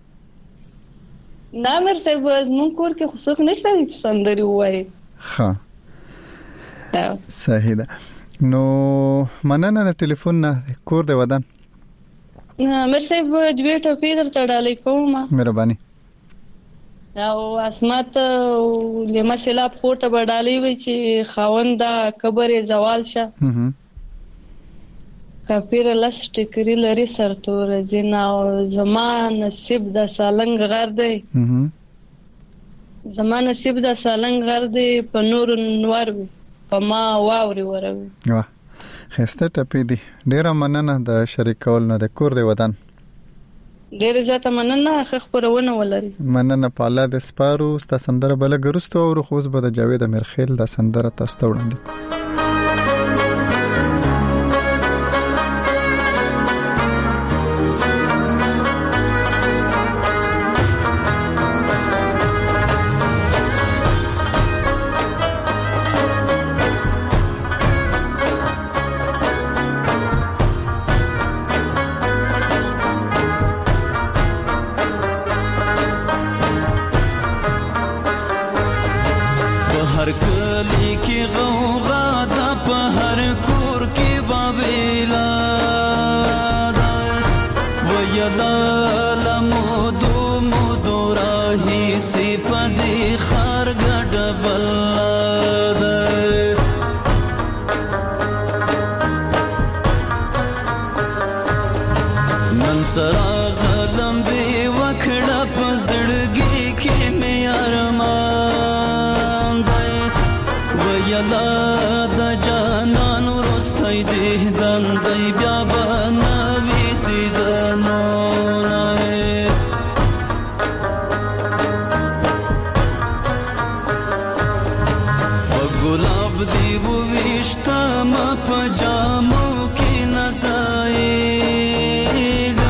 نه میر صاحب زمون کور کې خصوص نشته چې سندري وایي. ها صحیح ده. نو مننه نه ټلیفون نه کور دی ودان. میر صاحب دوی ټپې درته ډالۍ کوم. مهرباني. او اسمت لمه سیلاب خورته بډالۍ وي چې خاونده قبر زوال شه. کافر لاس ټکری لري سرتور جنا او زمان نصیب د سالنګ غر دی. زمان نصیب د سالنګ غر دی په نور نور په ما واوري وروي. واه خسته ټپې دي. ډیره مننه د شریکول نه د کور دی ودان. ډیره زیاته مننه خبرونه ولري. مننه په الله د سپارو ست سندره بل ګرستو او خوز به د جاوید امرخیل د سندره تاسو وړاندې. وشتا ما پجامو کی نزایگا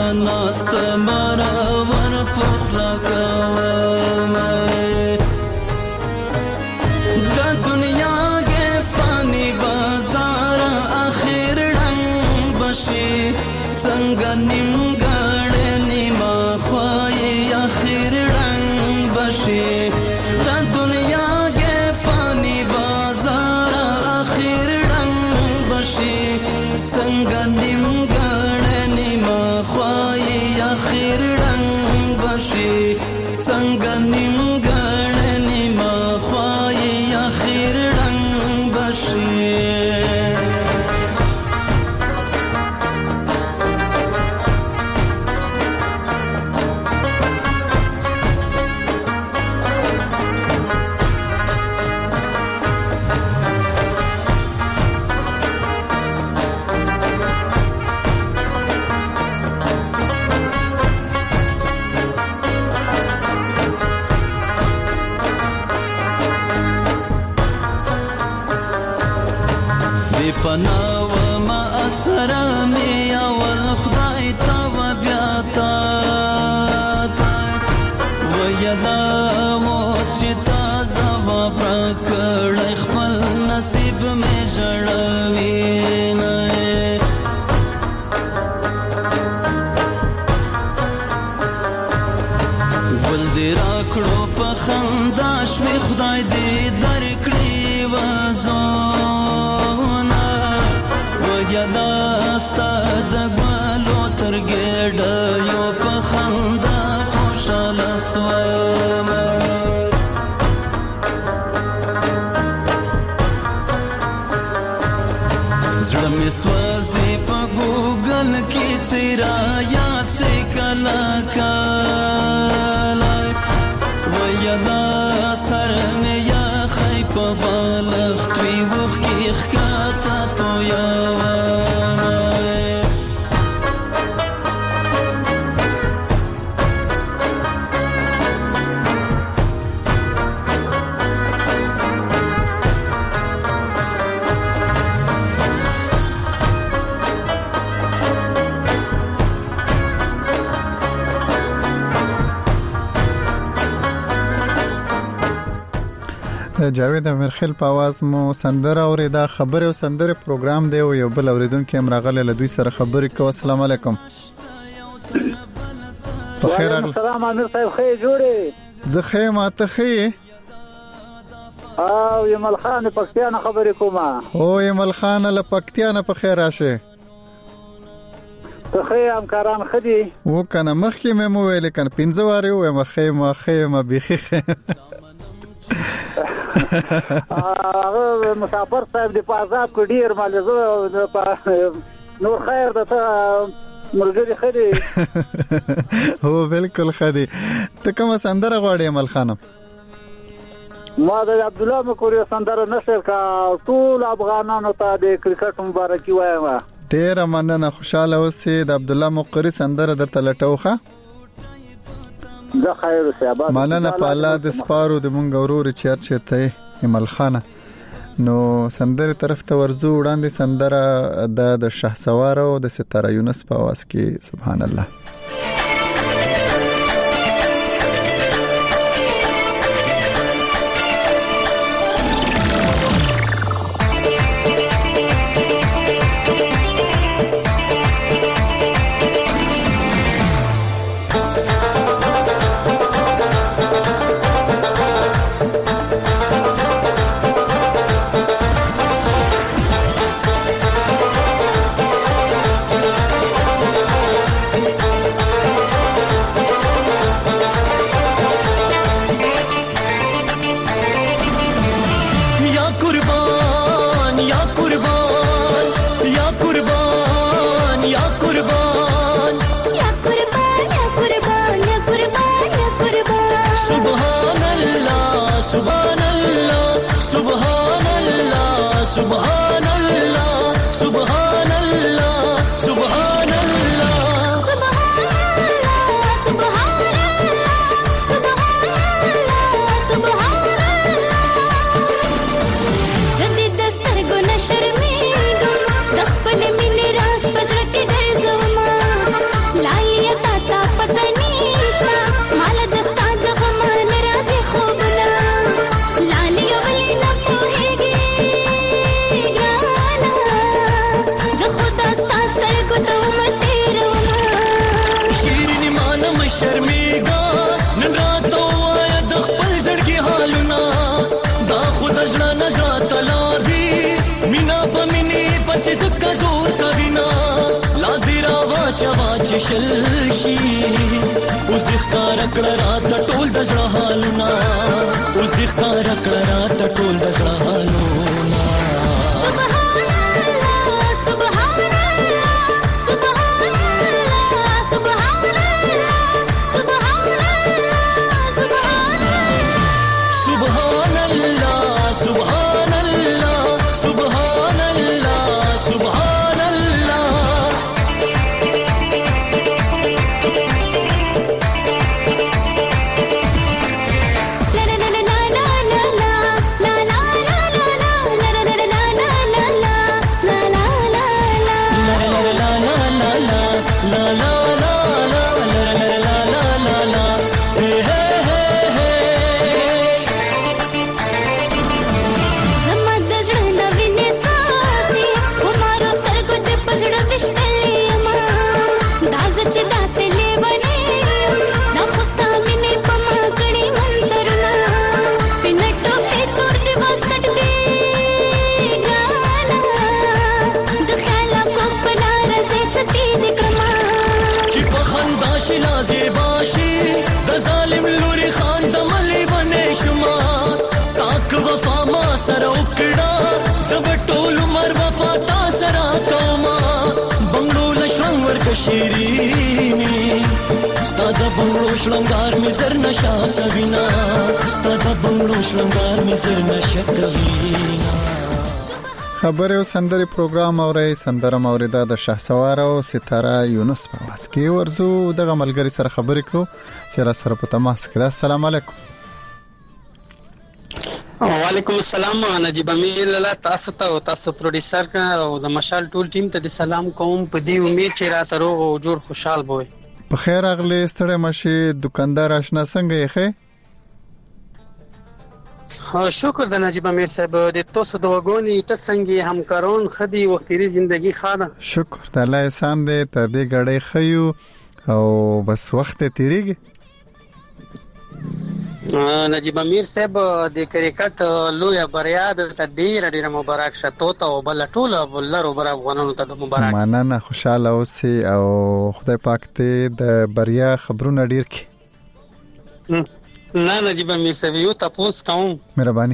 ناست مرور پخلا کوم د دنیا کې فانی بازار اخر رنگ بشي څنګه نیمګړې نیمه خوای اخر رنگ بشي د دنیا کې فانی بازار اخر رنگ بشي څنګه نیمګړې نیمه خوای اخر رنگ بشي څنګه نیمګړې نیمه خوای اخر رنگ بشي پناو ما اسرا می اول خدای تا و بیا تا و یدا وشتا زما پرکړ خپل نصیب می جوړوي نه ول دې راکړو په خندا شوي خدای دې درکړي وازو یدا ستاد غلو ترګډ یو په خندا خوشاله سوم زړه مې سوځي په ګوګل کې چیرې یاد شي کلا کلا و یدا سر مې یا خې په بالښت وی وخ کې ښکاته تو یا جاوید امیرخیل په आवाज مو سندره اوریدا خبر او سندره پروګرام دی او یو بل اوریدونکو هم راغله له دوی سره خبرې کوي. السلام علیکم. بخیر اغل السلام امیر صاحب خیر جوړې زه خیر ماته خیر او یمل خان پکتیا نه خبرې کومه او یمل خان له پکتیا نه په خیر راشه ته خیر همکاران خدي و کنه مخکې مې مو ویل کنه پنځه واره و ما خیر ما خیر ما بيخي هغه مسافر صاحب دی په عذاب کې ډیر مالزه نور خیر ده ته مرګري خدي هو بالکل خدي ته کوم سندره غواړې عمل خانم ما د عبد الله مکوري سندره نشر کا ټول افغانانو ته د کرکټ مبارکي وایم ډیر مننه خوشاله اوسې د عبد الله مکوري سندره درته لټوخه زه خیر اوسې آباد مننه په الله د سپارو د مونږ ورور چرچ ته عمل خانه نو سندره طرف ته ورزو وړاندې سندره د شهسوار او د ستاره یونس په आवाज کې سبحان الله लाई چوا چشل شي اوس د ښکار کړه راته ټول د زړه حالونه اوس د ښکار کړه راته ټول د زړه حالونه سره وکړه زب ټول عمر وفا تا سره کوما بنگلو لشرنګ ورک شیرینی ستاد بنگلو شلنګار می زر نشا کوینا ستاد بنگلو شلنګار می زر نشا کوینا خبر او سندري پروګرام اوري سندره موریدا د شهسوار او ستاره یونس په واس کې ورزو دغه ملګری سره خبرې کو چې را سره په تماس کې. السلام علیکم. وعلیکم السلام. نجیب امیر لاله تاسو ته او تاسو پروډوسر کا او د مشال ټول ټیم ته د سلام کوم په دې امید چې را تر او جوړ خوشحال بوي. په خیر اغلی ستړی مشي دکاندار آشنا څنګه یې ښه؟ ها شکر د نجیب امیر صاحب د تاسو د وګونی ته څنګه همکارون خدي وختي زندگی خاله. شکر د الله احسان دې ته دې غړې خيو او بس وخت تیریږي. نجیب امیر صاحب د کرکټ لوی بریا د ډیر ډیر مبارک شته او بل ټول ولرو بر افغانانو ته مبارک. مننه خوشاله اوسئ او خدای پاک ته د بریا خبرونه ډیر کړي. نه نجیب امیر صاحب یو تاسو کوم مهرباني.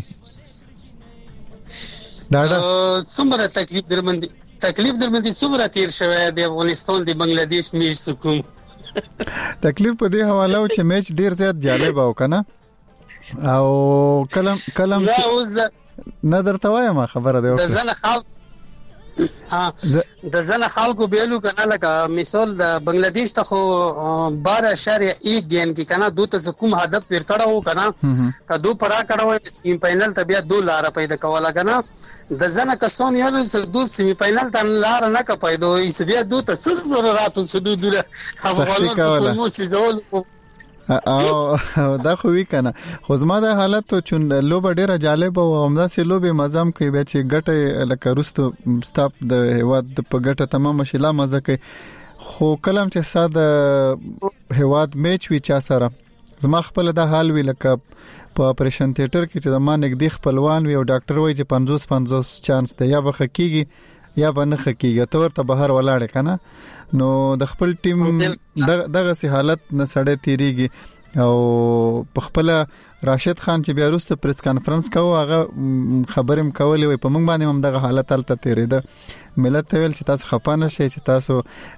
ډاډه څومره تکلیف درمندي تکلیف درمندي څومره تیر شوی د افغانستان د بنگلاديش میچ سکوم. تکلیف په دې حواله او چې میچ ډیر زیات جالب او کنه او کلم کلم نه درته وایم خبره ده. د زنه خلک ها د زنه خلکو بیلو کنه لکه مثال د بنگلاديش ته خو بارہ اشاریه یک گیم کې کنه دوه ته کوم هدف ور کړو کنه کدو پرا کړو سیمی فائنل ته بیا دوه لار پیدا کوله کنه د زنه کسون یو دوه سیمی فائنل ته لار نه کا پیدا ایس بیا دوه ته څه ضرورت څه دوه افغانانو مو سيزول او دا خو وی کنه خو زما د حالت ته چون لوب ډیره جالب او همدا سه لوب مزام کوي به چې ګټه لکه رستو ستاپ د هواد په ګټه تمام شیلا مزه کوي خو کلم چې ساده هواد میچ وی چا سره زما خپل د حال وی لکه په اپریشن تھیټر کې چې زما نګدي خپلوان وی او ډاکټر وی چې پنځوس پنځوس چانس دی یا به خکېږي یا به نه خکېږي ته ورته بهر ولاړ کنه نو د خپل ټیم دغه سي حالت نه سړې تیریږي او په خپل راشد خان چې بیا وروسته پریس کانفرنس کاوه هغه خبرې مکولې وي په موږ باندې هم دغه حالت تلته تیریده ملت ویل چې تاسو خپانه شئ چې تاسو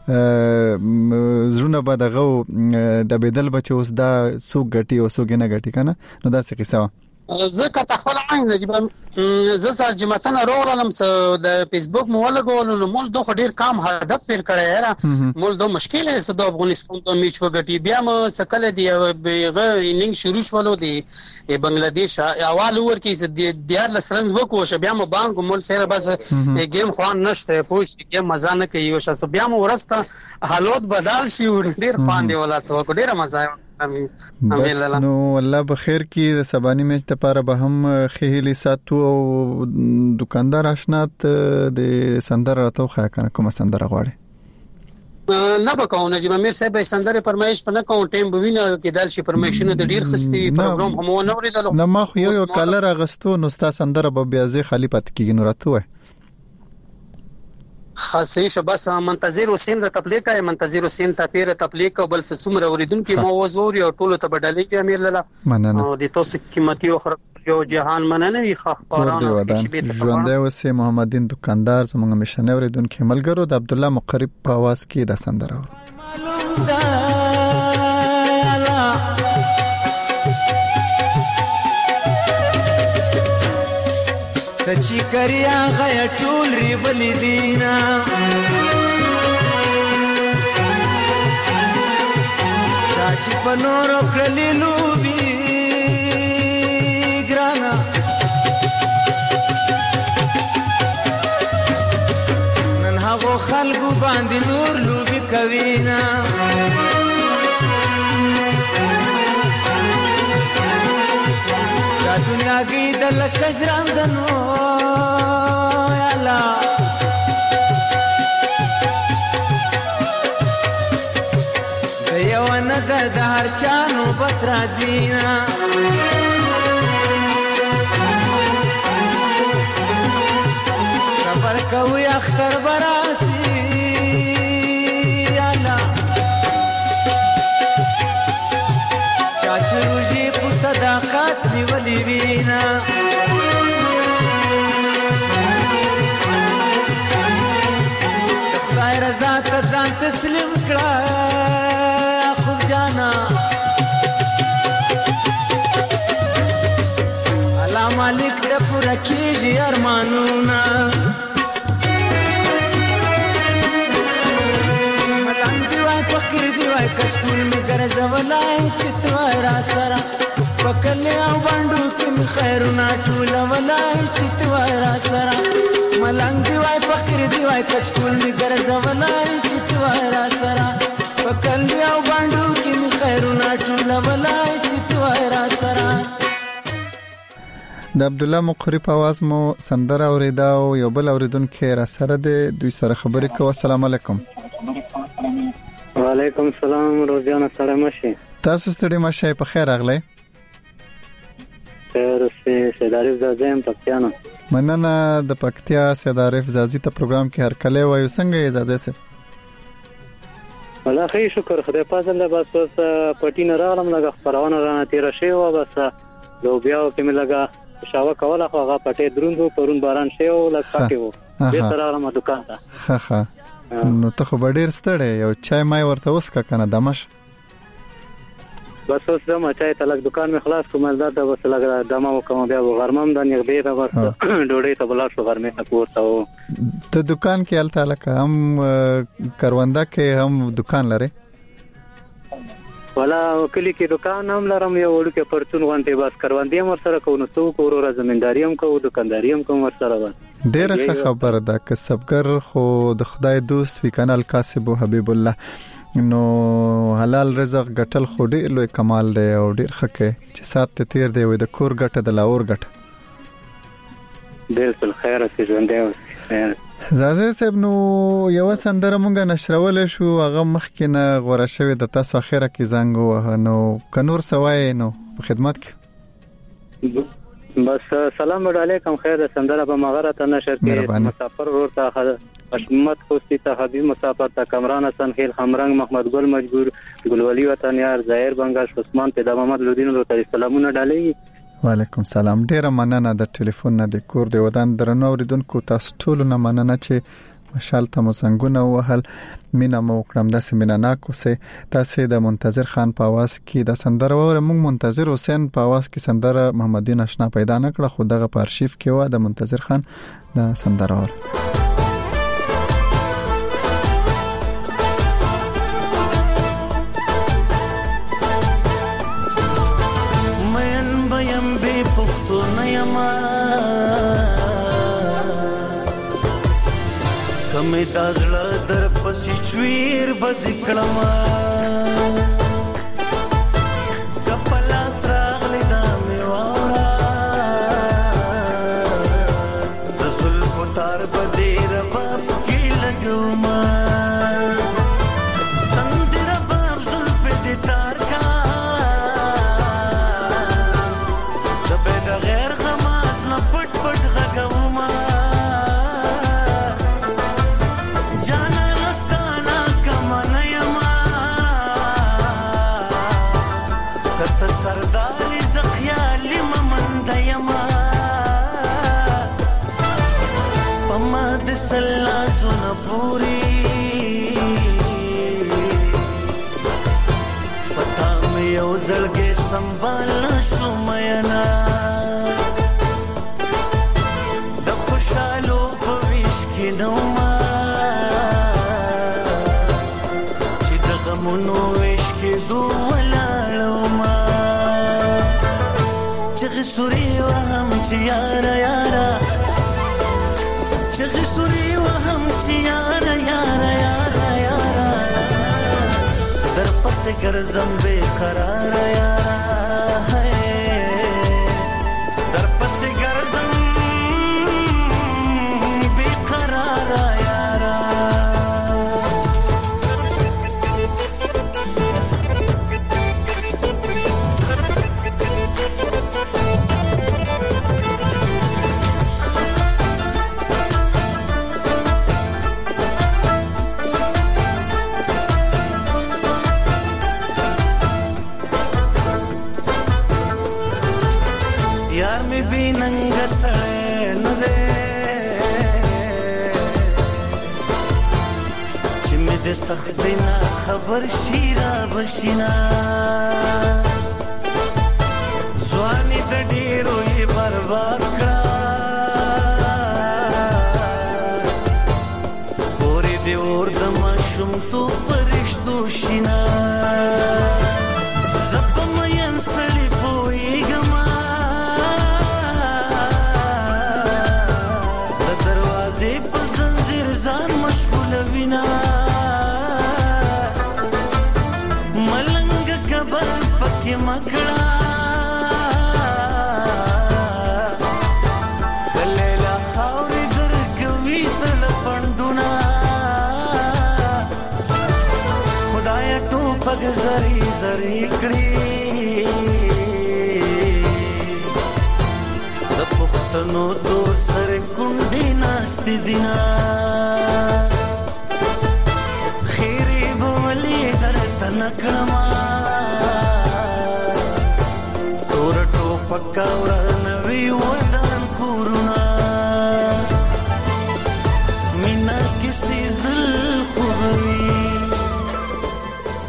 زړونه به دغه دبیدل بچ اوس دا سو غټي او سو ګنه غټي کنه نو دا څه قصه زکه تخول عین نجیب زه سر جمعتن رولم د فیسبوک مولا ګول نو مول دوه ډیر کام هدف پر کړی را مول دوه مشکل است د افغانستان د میچ وګټي بیا م سکل دی بیغه اننګ شروع شولو دی بنگلاديش اول ور کې د دیار لسرنز وکو ش بیا م بانک مول سره بس گیم خوان نشته پوښ کې مزه نه کوي او ش بیا م ورسته حالات بدل شي ډیر پاندې ولا څو ډیر مزه بس نو الله بخیر کی د سبانی میچ ته لپاره به هم خېلی ساتو او دکاندار آشنات د سندره راته خا کنه کوم سندره غواړي نه بکاو نجیب امیر صاحب سندره پرمایش په نه کوم ټیم بوینه کې دال شي پرمیشن د ډیر خستي پروګرام هم نه ورېدل نه ما خو یو کلر اغستو نو ستا سندره به بیا زه خالی پات کیږي نو راته خاصه شو بس منتظر حسین د تبلیغ کوي منتظر حسین ته پیر تبلیغ کو بل څومره اوریدونکو موضوع ووري او ټولو ته بدلې امیر لاله او د توسو قیمتي او یو جهان مننه وی خبرانه ژوندې وسه محمدین دکاندار زموږ مشنه اوریدونکو ملګرو د عبد الله مقرب په आवाज کې د سندره سچی کریا غیا ټول ری بلی دینا چاچی پنور کړلی لوبي ګرانا نن هغه خلکو باندې نور لوبي کوینا دنیا کی دل کجراندنو یالا دیوان د هر چانو بترازینا سفر کوي اختر براسی یالا چاچروجی په صداقت نیولې وینا خدای رضا ته ځان تسلیم کړه خو جانا الله مالک د پوره کیږي ارمانونه ملنګ دی وای فقیر دی وای کچکول می ګرځولای چې تو را سره پکلې او باندې کې خیرونه ټول ولای چې تو را سره ملنګ دی وای فقیر دی وای کچکول می ګرځولای چې تو را سره پکلې او باندې کې خیرونه ټول ولای چې تو را سره د عبد الله مقری په आवाज مو سندره اوریدا او یو بل اوریدونکو را سره د دوی سره خبرې کوي. السلام علیکم. وعلیکم السلام. روزانه سره مشي تاسو ستړي مشه په خیر اغله خیر سي سیدارف زازم پکتیانو مننه د پکتیا سیدارف زازي ته پروګرام کې هر کله وایو څنګه اجازه سه والله خیر شکر خدای پازل بس بس پټین راغلم لګ خبرونه رانه تیر شي او بس لو بیا کې مې لګا شاوه کوله خو هغه پټې دروندو پرون باران شي او لګ پټې وو به تر راغلم دکان ته ها ها نو ته خو ډیر ستړی یو چای مای ورته وس کا کنه دمش بس اوس د ما چای ته لګ دکان مې خلاص کوم دا د بس لګ دمه وکم بیا غرمم د نغدې ته بس ډوډۍ ته بلا شو غرمه ته پورته و ته دکان کې الته لکه هم کرونده کې هم دکان لري ولا کلی کې دکان هم لرم یو ورکه پرچون وانته بس کروندې مر سره کو نو څو کورو زمینداری هم کو دکانداری هم کوم سره و ډېر خبر ده کسبګر خو د خدای دوست وی کنال کاسب حبیب الله نو حلال رزق ګټل خو ډېر لوی کمال دی او ډېر خکه چې سات ته تیر دی وي د کور ګټه د لاور ګټه ډېر څل خیر سي ژوند دی زازه صاحب نو یو سندره مونږه نشرول شو هغه مخکې نه غوړه شوی د تاسو اخره کې زنګ وه نو کنور سوای نو په خدمت کې بس سلام علیکم خیر سندره په مغره ته نشر کې مسافر ورته حشمت خوستی ته حبیب مسافر ته کمران حسن خیل خمرنګ محمد ګل مجبور ګلولی وطن یار ظاهر بنگاش عثمان پیدا محمد لودین له تعالی سلامونه ډالې. وعلیکم سلام. ډیره مننه د ټلیفون نه د کور دی ودان درنو اوریدونکو تاسو ټول نه مننه چې مشال ته مسنګونه وهل مینا مو کړم د سیمینانا کوسه تاسو د منتظر خان په आवाज کې د سندره وره موږ منتظر حسین په आवाज کې سندره محمدین آشنا پیدا نکړه خو دغه په ارشیف کې و د منتظر خان د سندره وره کمه دازړه در پسې چویر بد کړما کپلا سراغلی دا میوارا رسول فتار بده رباب کې لګوما تندر باب زلف دې تار کا شبه د غیر خماس نه پټ پټ غګوما ګوري پتا مې یو زړګې سنبال نشو مینا د خوشالو په ویش کې نو ما چې د غمونو ویش کې دو ولاړو ما چغې سوري وهم چې یارا یارا چغې سوري وهم چې یارا یارا یارا یارا در پسې ګرځم بے قرار یارا در پسې ګرځم بے قرار یارا یار می بی ننګ سړی نه دی چې مې د سختۍ نه خبر شي را بشینا ځواني د ډېرو یې برباد کړه پورې دې اور د ماشومتوب په رشتو شینا زه په مین سړي پوهېږم ځان مشغول وینا ملنګ کبر پکې مکړه کلیلا خاورې درګوي تل پندونه خدای ټوپک زری زری کړی د پښتنو تور سر کونډې ناستې دینا خیرې بولې درته نکړما تور ټوپک اورل